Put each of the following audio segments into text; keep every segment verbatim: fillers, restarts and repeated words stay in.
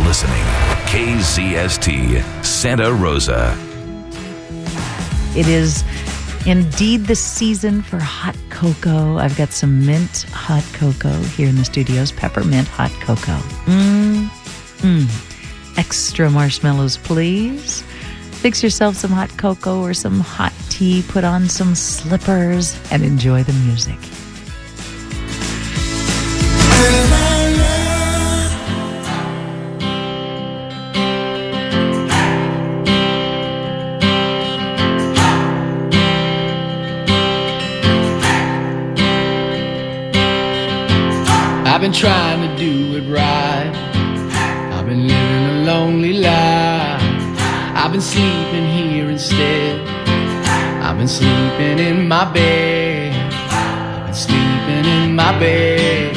listening. K Z S T, Santa Rosa. It is indeed the season for hot cocoa. I've got some mint hot cocoa here in the studios. Peppermint hot cocoa. Mmm. Mmm. Extra marshmallows, please. Fix yourself some hot cocoa or some hot tea. Put on some slippers and enjoy the music. I've been trying to do it right. I've been living a lonely life. I've been sleeping here instead. I've been sleeping in my bed. I've been sleeping in my bed.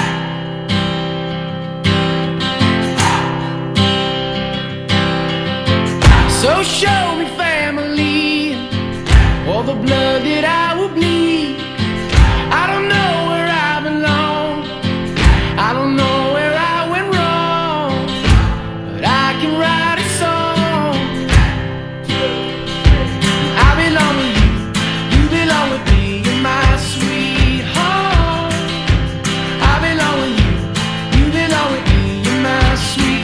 So show me family, all the blood that I will bleed. I don't know where I belong. I don't know where I went wrong, but I can write a song. I belong with you, you belong with me, you're my sweetheart. I belong with you, you belong with me, you're my sweetheart.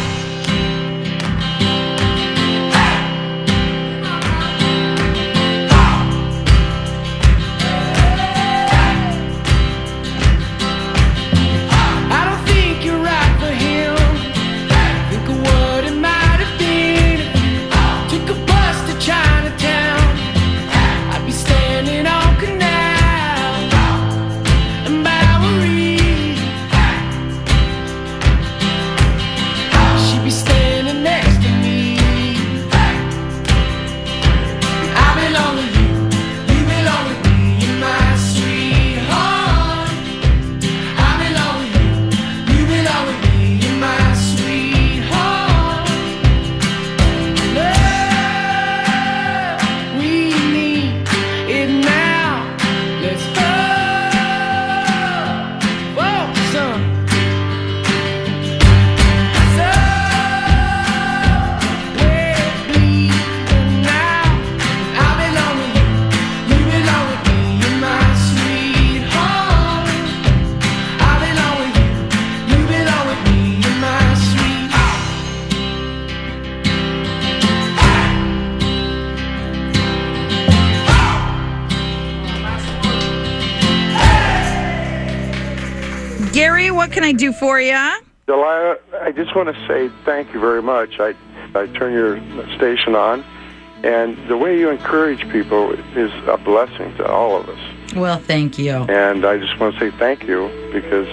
Gary, what can I do for you? Delilah, I just want to say thank you very much. I, I turn your station on, and the way you encourage people is a blessing to all of us. Well, thank you. And I just want to say thank you because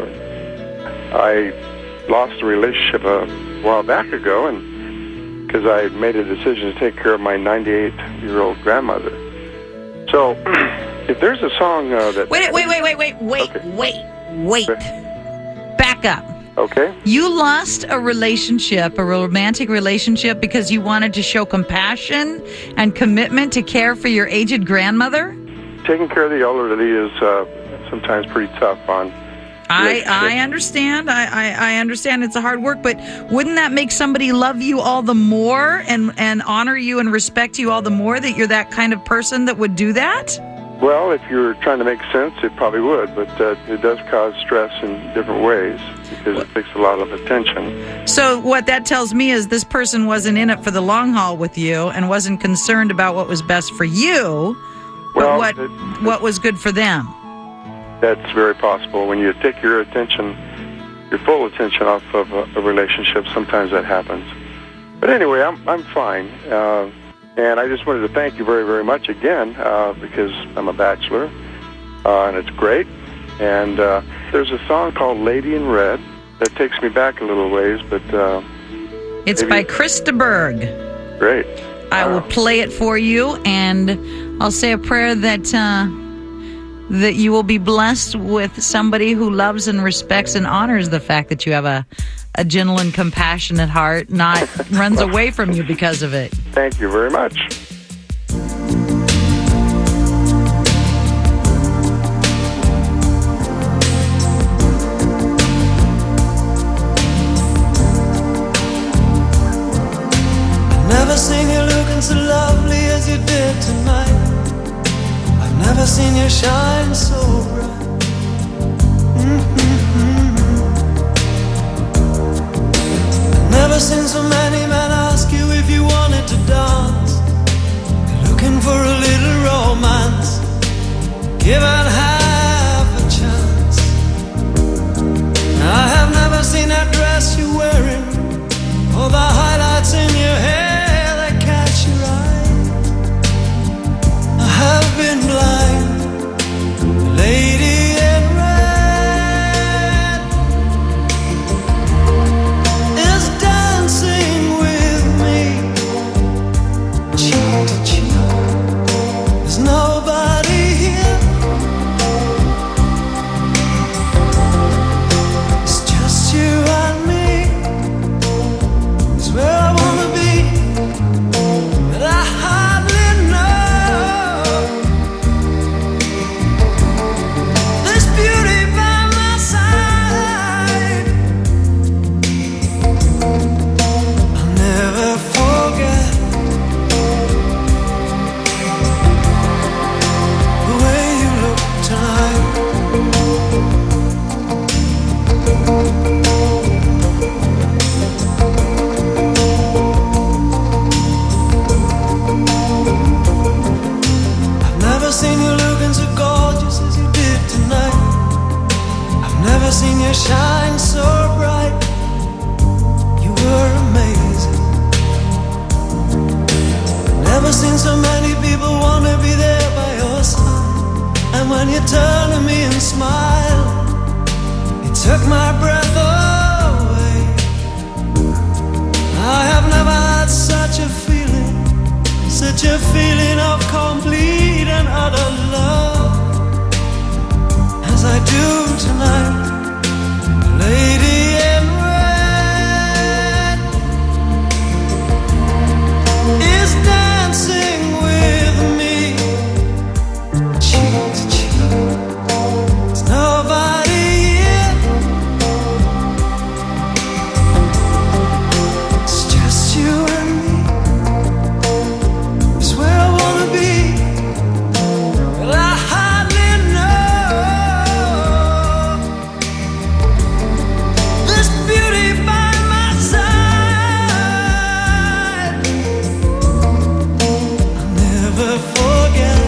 uh, I lost a relationship a while back ago, and because I made a decision to take care of my ninety-eight-year-old grandmother. So, if there's a song uh, that... Wait, wait, wait, wait, wait, wait, okay. wait, wait. Back up. Okay. You lost a relationship, a romantic relationship, because you wanted to show compassion and commitment to care for your aged grandmother? Taking care of the elderly is uh, sometimes pretty tough on... I, I understand. I, I, I understand it's a hard work, but wouldn't that make somebody love you all the more and, and honor you and respect you all the more that you're that kind of person that would do that? Well, if you're trying to make sense, it probably would, but uh, it does cause stress in different ways because it takes a lot of attention. So what that tells me is this person wasn't in it for the long haul with you and wasn't concerned about what was best for you, but well, what, it, what was good for them. That's very possible. When you take your attention, your full attention off of a, a relationship, sometimes that happens. But anyway, I'm I'm fine. Uh, and I just wanted to thank you very, very much again uh, because I'm a bachelor, uh, and it's great. And uh, there's a song called Lady in Red that takes me back a little ways, but... Uh, it's by Chris de Burgh. Great. I wow. will play it for you, and I'll say a prayer that... Uh, that you will be blessed with somebody who loves and respects and honors the fact that you have a, a gentle and compassionate heart, not runs away from you because of it. Thank you very much. looking so lovely as you did tonight. I've never seen you shine so bright. Mm-hmm. I've never seen so many men ask you if you wanted to dance. You're looking for a little romance, given half a chance. I have never seen that dress you're wearing, or the highlights in your hair that catch your eye. I have been blind, lady in red is dancing with me, cheek to cheek. There's nobody here, it's just you and me. It's where I wanna be, but I hardly know. This beauty by my side, I'll never forget the way you look tonight. I've never seen you looking so gorgeous as you did tonight. I've never seen you shine so bright. You were amazing. Never seen so many people wanna be there by your side. And when you turn to me and smile, it took my breath away. I have never had such a feeling, such a feeling of complete and utter love as I do tonight. Lady in red is dancing with me, cheek to cheek. There's nobody here, it's just you and me. It's where I wanna be, but I hardly know. This beauty by my side, I'll never forget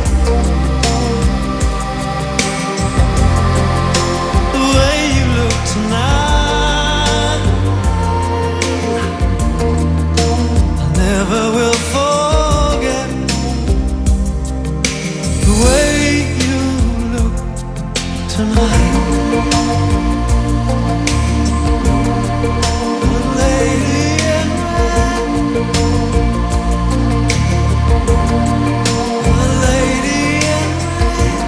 the way you look tonight. I never will forget the way you look tonight. The lady in red, the lady in red,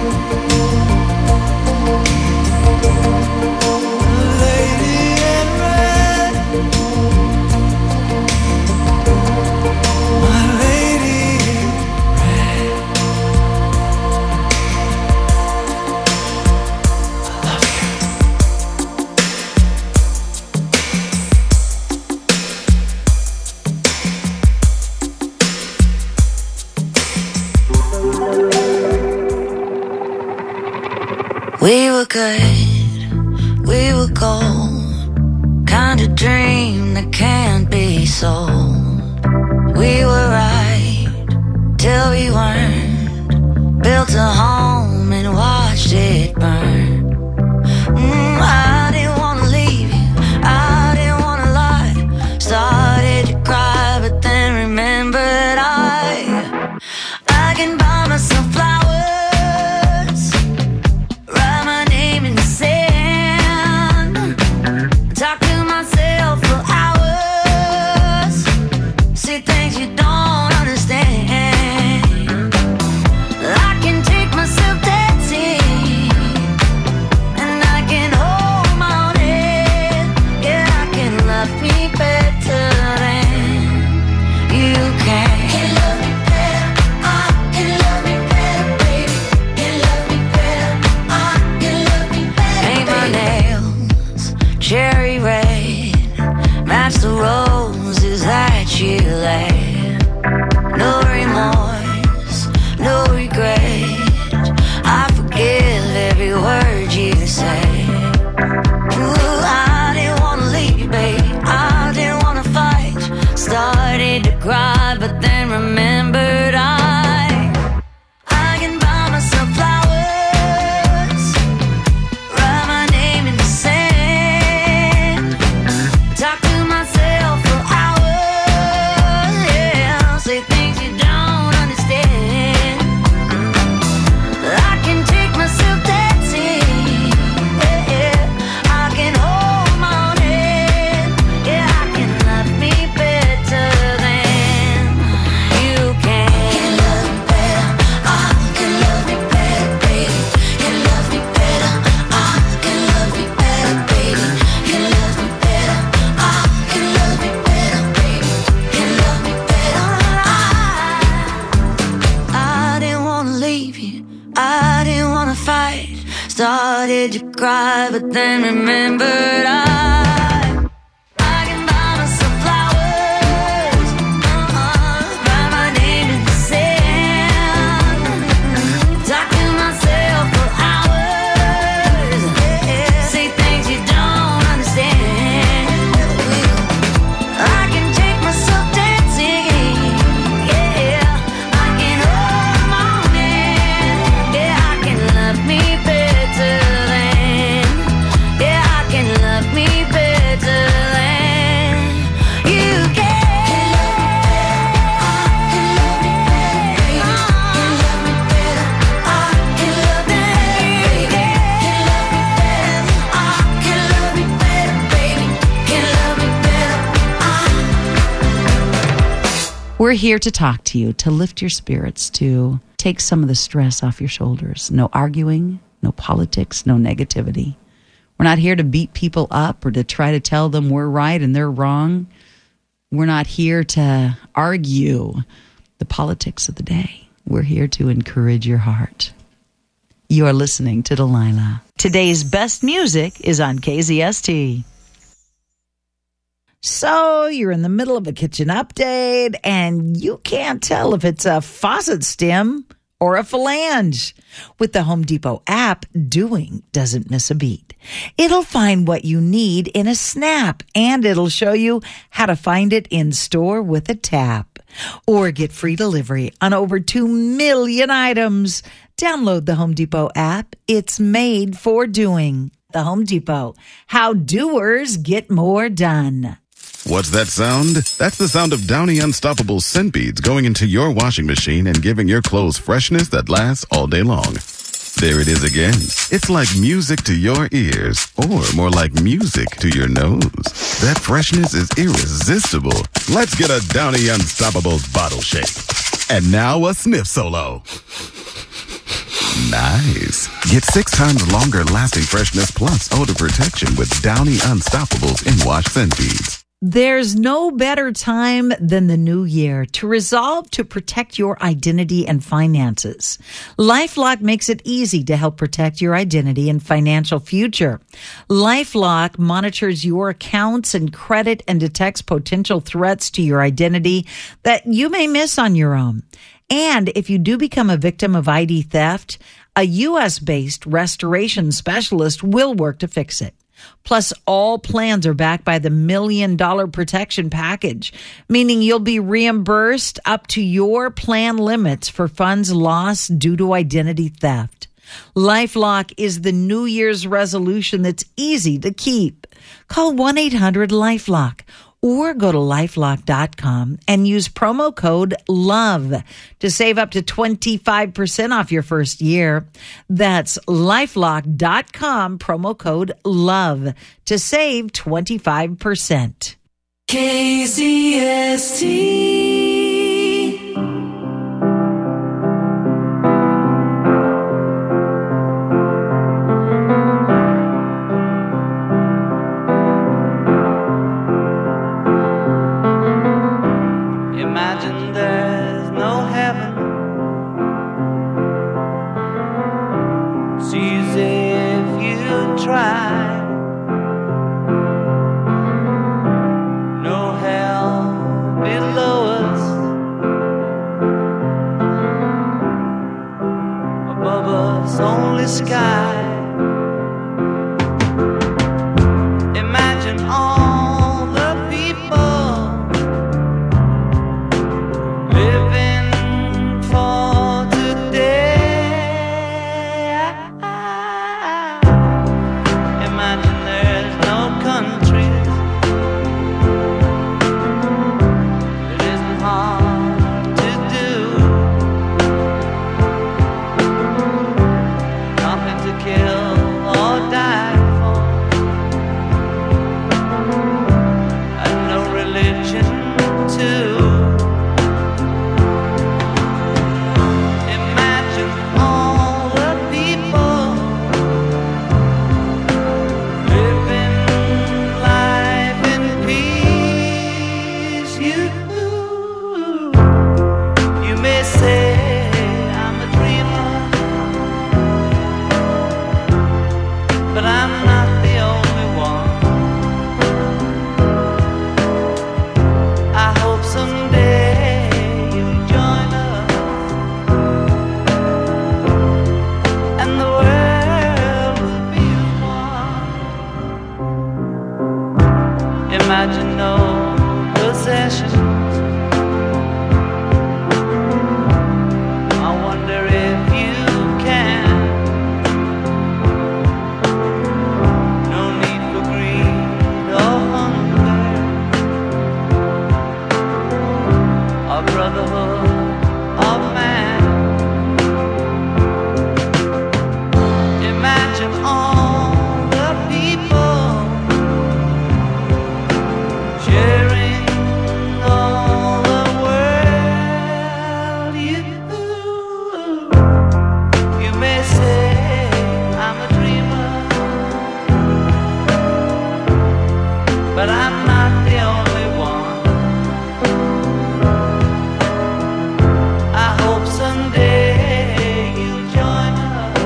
the lady in red, my lady in red. I love you. We were good, we were gold, kind of dream that can't be sold. We were right till we weren't, built a home and watched it burn. Mm, I didn't wanna leave you, I didn't wanna lie. Started to cry, but then remembered I I can buy myself flowers, write my name in the sand, talk to myself for hours, see things you don't understand. I can take myself dancing, and I can hold my own head. Yeah, I can love me better than you can. Can love me better, I can love me better, baby. Can love me better, I can love me better. Paint my nails cherry red, match the roses that you laid. No made you cry, but then remembered I, I can buy myself flowers, uh-huh, write my name in the sand, talk to myself for hours, yeah, say things you don't understand. I can take myself dancing, yeah, I can hold my own hand, yeah, I can love me better than, yeah, I can love me better than you can. We're here to talk to you, to lift your spirits, to take some of the stress off your shoulders. No arguing, no politics, no negativity. We're not here to beat people up or to try to tell them we're right and they're wrong. We're not here to argue the politics of the day. We're here to encourage your heart. You are listening to Delilah. Today's best music is on K Z S T. So you're in the middle of a kitchen update and you can't tell if it's a faucet stem or a phalange. With the Home Depot app, doing doesn't miss a beat. It'll find what you need in a snap and it'll show you how to find it in store with a tap. Or get free delivery on over two million items. Download the Home Depot app. It's made for doing. The Home Depot. How doers get more done. What's that sound? That's the sound of Downy Unstoppable scent beads going into your washing machine and giving your clothes freshness that lasts all day long. There it is again. It's like music to your ears, or more like music to your nose. That freshness is irresistible. Let's get a Downy Unstoppable bottle shake. And now a sniff solo. Nice. Get six times longer lasting freshness plus odor protection with Downy Unstoppables in wash scent beads. There's no better time than the new year to resolve to protect your identity and finances. LifeLock makes it easy to help protect your identity and financial future. LifeLock monitors your accounts and credit and detects potential threats to your identity that you may miss on your own. And if you do become a victim of I D theft, a U S-based restoration specialist will work to fix it. Plus, all plans are backed by the Million Dollar Protection Package, meaning you'll be reimbursed up to your plan limits for funds lost due to identity theft. LifeLock is the New Year's resolution that's easy to keep. Call one eight hundred LifeLock or go to lifelock dot com and use promo code LOVE to save up to twenty-five percent off your first year. That's lifelock dot com, promo code LOVE to save twenty-five percent. K Z S T. Imagine there's no heaven. It's easy if you try. No hell below us. Above us only sky. Imagine all the people living for today. Imagine there's no countries. It isn't hard to do. Nothing to possessions. I wonder if you can. No need for greed or hunger, or brotherhood of man. Imagine all the people sharing all the world. You, you may say I'm a dreamer, but I'm not the only one. I hope someday you'll join us,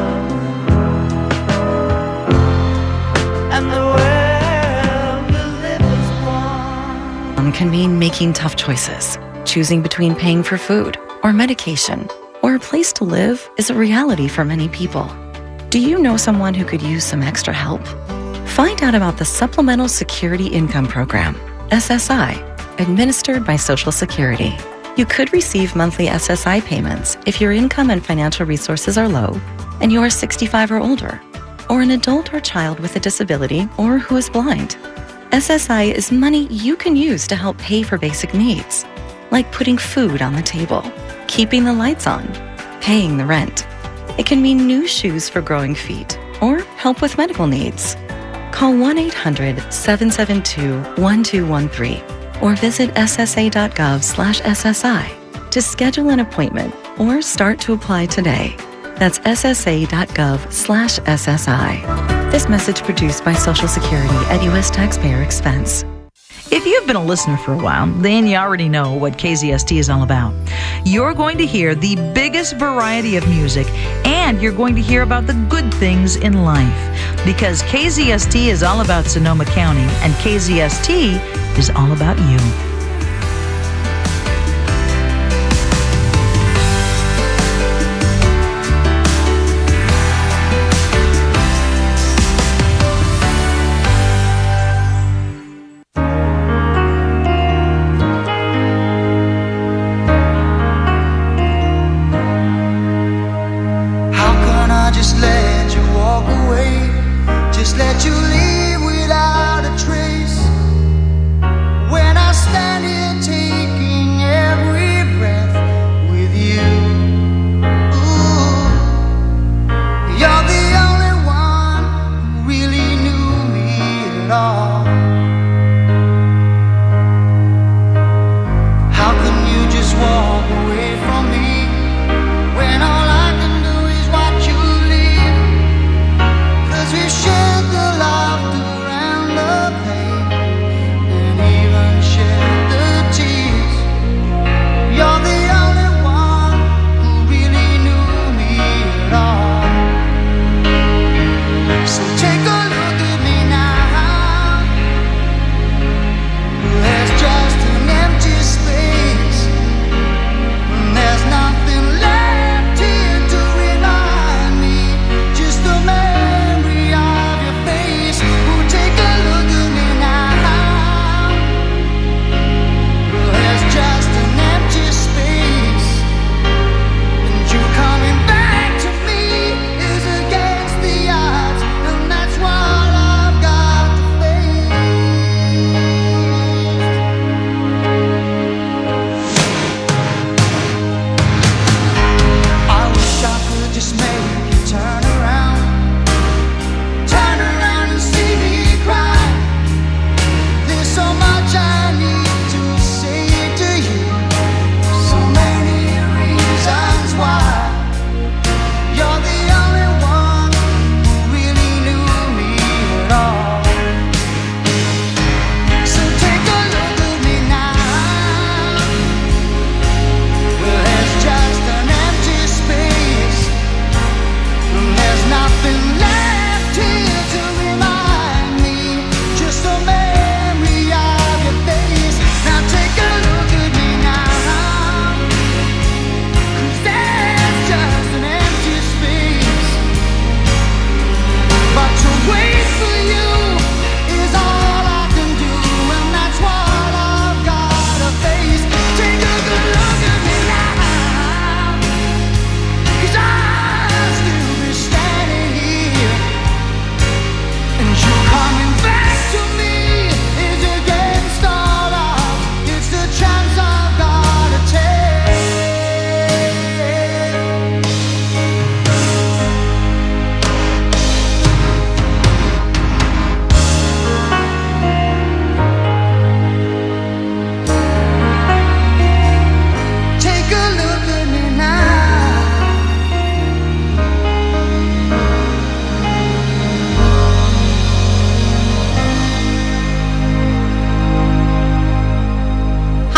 and the world will live as one. Can mean making tough choices. Choosing between paying for food or medication or a place to live is a reality for many people. Do you know someone who could use some extra help? Find out about the Supplemental Security Income Program, S S I, administered by Social Security. You could receive monthly S S I payments if your income and financial resources are low and you are sixty-five or older, or an adult or child with a disability or who is blind. S S I is money you can use to help pay for basic needs, like putting food on the table, keeping the lights on, paying the rent. It can mean new shoes for growing feet or help with medical needs. Call one eight hundred, seven seven two, one two one three or visit ssa.gov slash SSI to schedule an appointment or start to apply today. That's ssa.gov slash SSI. This message produced by Social Security at U S taxpayer expense. If you've been a listener for a while, then you already know what K Z S T is all about. You're going to hear the biggest variety of music, and you're going to hear about the good things in life. Because K Z S T is all about Sonoma County, and K Z S T is all about you. Just let you walk away, just let you leave without a trace. When I stand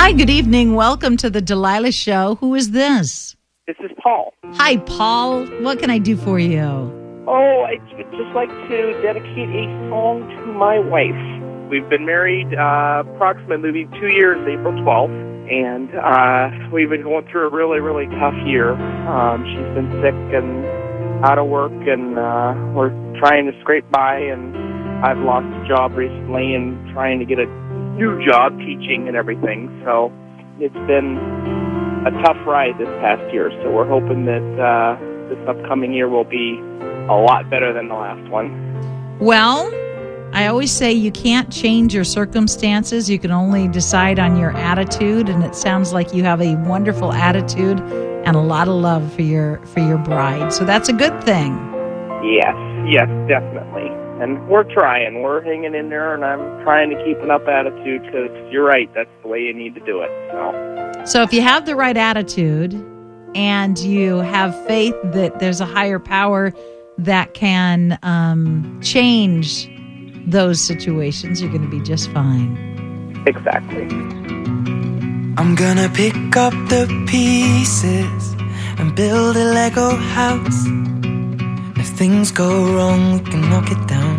Hi, good evening. Welcome to the Delilah Show. Who is this? This is Paul. Hi, Paul. What can I do for you? Oh, I would just like to dedicate a song to my wife. We've been married uh, approximately two years, April twelfth, and uh, we've been going through a really, really tough year. Um, she's been sick and out of work, and uh, we're trying to scrape by, and I've lost a job recently and trying to get a new job teaching and everything. So it's been a tough ride this past year, so we're hoping that uh, this upcoming year will be a lot better than the last one. Well, I always say you can't change your circumstances. You can only decide on your attitude, and it sounds like you have a wonderful attitude and a lot of love for your for your bride. So that's a good thing. Yes, yes, definitely. And we're trying. We're hanging in there, and I'm trying to keep an up attitude because you're right. That's the way you need to do it. So, so if you have the right attitude and you have faith that there's a higher power that can um, change those situations, you're going to be just fine. Exactly. I'm gonna pick up the pieces and build a Lego house. If things go wrong, we can knock it down.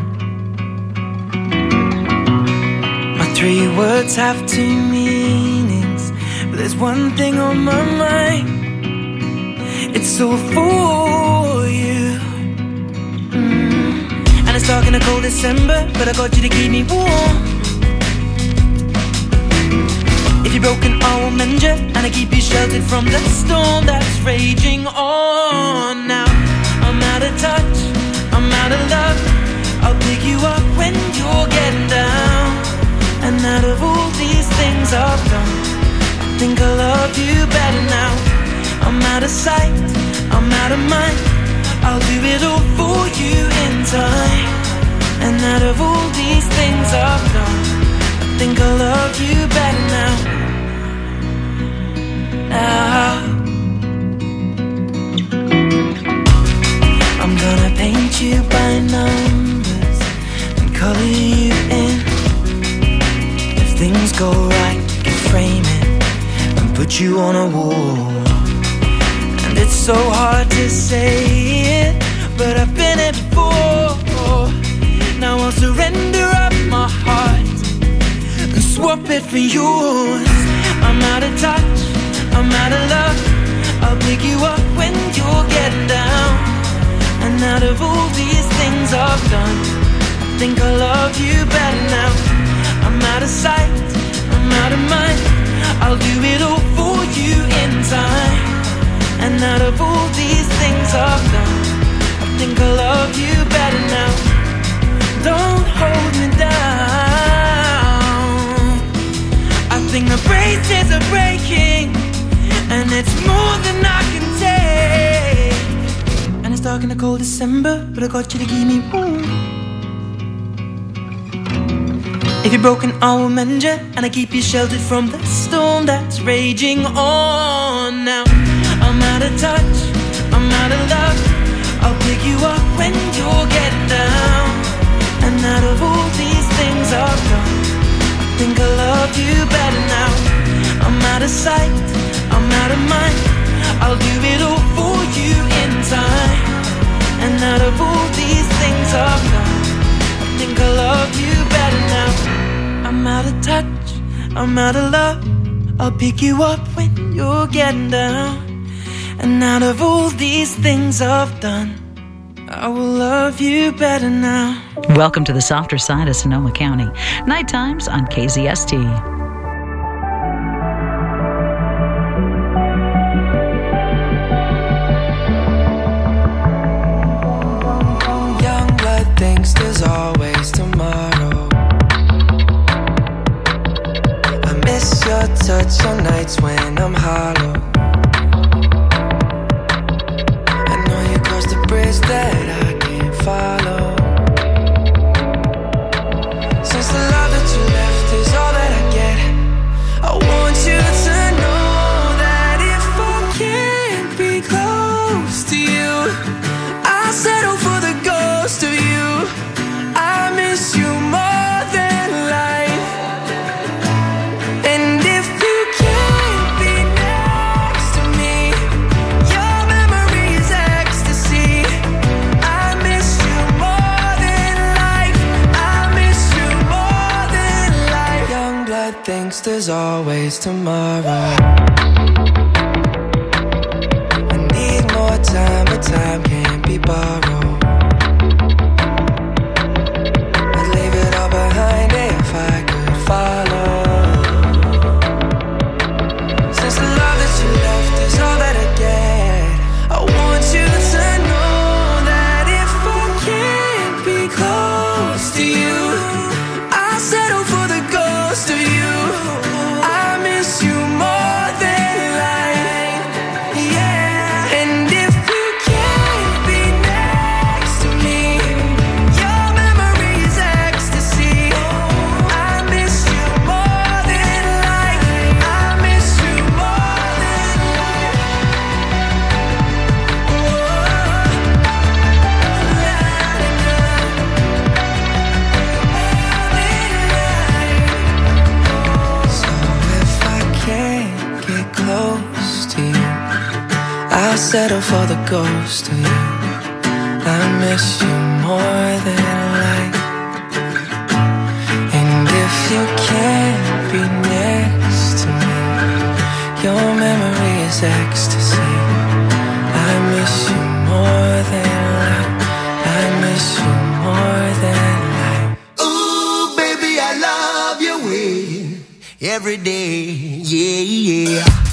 My three words have two meanings, but there's one thing on my mind. It's all for you. Mm. And it's dark in a cold December, but I got you to keep me warm. If you're broken, I will mend you, and I keep you sheltered from the storm that's raging on. Now I'm out of touch, I'm out of love. I'll pick you up when you're getting down. And out of all these things I've done, I think I love you better now. I'm out of sight, I'm out of mind. I'll do it all for you in time. And out of all these things I've done, I think I love you better now. Now I'm gonna paint you by numbers and color you in. If things go right, we can frame it and put you on a wall. And it's so hard to say it, but I've been it before. Now I'll surrender up my heart and swap it for yours. I'm out of touch, I'm out of love. I'll pick you up when you're getting down. And out of all these things I've done, I think I love you better now. I'm out of sight, I'm out of mind. I'll do it all for you in time. And out of all these things I've done, I think I love you better now. Don't hold me down. I think the braces are breaking, and it's more than I can take. And it's dark in a cold December, but I got you to keep me warm. If you're broken, I will mend you, and I keep you sheltered from the storm that's raging on. Now I'm out of touch, I'm out of love. I'll pick you up when you're getting down. And out of all these things I've done, I think I love you better now. I'm out of sight, I'm out of mind. I'll do it all for you in time. And out of all these things I've done, I think I love you better now. I'm out of touch, I'm out of love. I'll pick you up when you're getting down. And out of all these things I've done, I will love you better now. Welcome to the softer side of Sonoma County. Night times on K Z S T. Young blood thinks there's always tomorrow. I miss your touch on nights when I'm hollow. I know you crossed the bridge that I can't follow. Since the love that you left is all that I get, I want you to know that if I can't be close to you, I'll settle for the ghost of you. I miss you more than life. And if you there's always tomorrow. I need more time, but time can't be borrowed. I'd leave it all behind if I could follow. Since the love that you left is all that I get, I want you to know that if I can't be close to you, I'll settle for the ghost of you. I miss you more than life, yeah. And if you can't be next to me, your memory is ecstasy. I miss you more than life. I miss you more than life. So if I can't get close to you, I'll settle for the ghost of you. I miss you more than life. And if you can't be next to me, your memory is ecstasy. I miss you more than life. I miss you more than life. Ooh, baby, I love your way every day, yeah, yeah.